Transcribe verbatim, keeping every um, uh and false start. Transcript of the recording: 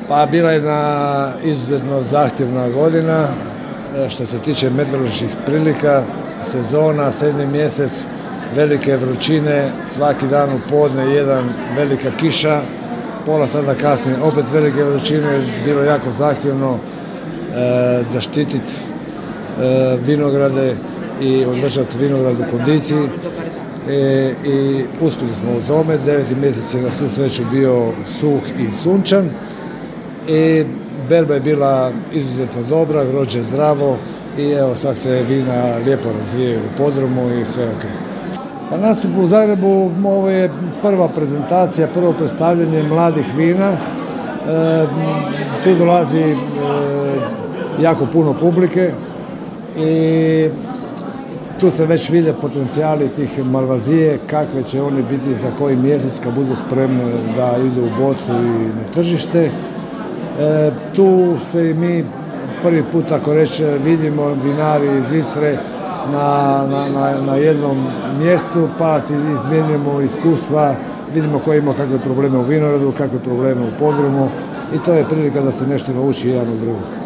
Pa bila je jedna izuzetno zahtjevna godina što se tiče meteoroloških prilika, sezona, sedmi mjesec, velike vrućine, svaki dan u podne jedan velika kiša, pola sata kasnije opet velike vrućine, bilo jako zahtjevno e, zaštititi e, vinograde i održati vinograd u kondiciji. E, i uspjeli smo u tome. Deveti mjesec je na svu sreću bio suh i sunčan i berba je bila izuzetno dobra, grožđe zdravo i evo sad se vina lijepo razvijaju u podrumu i sve ok. Pa nastup u Zagrebu, ovo je prva prezentacija, prvo predstavljanje mladih vina. E, tu dolazi e, jako puno publike i tu se već vide potencijali tih Malvazije, kakve će oni biti za koji mjesec kad budu spremni da idu u bocu i na tržište. E, tu se i mi prvi put, ako reći, vidimo vinari iz Istre na, na, na, na jednom mjestu, pa si izmjenjujemo iskustva, vidimo ko ima kakve probleme u vinogradu, kakve probleme u podrumu i to je prilika da se nešto nauči jedan od drugog.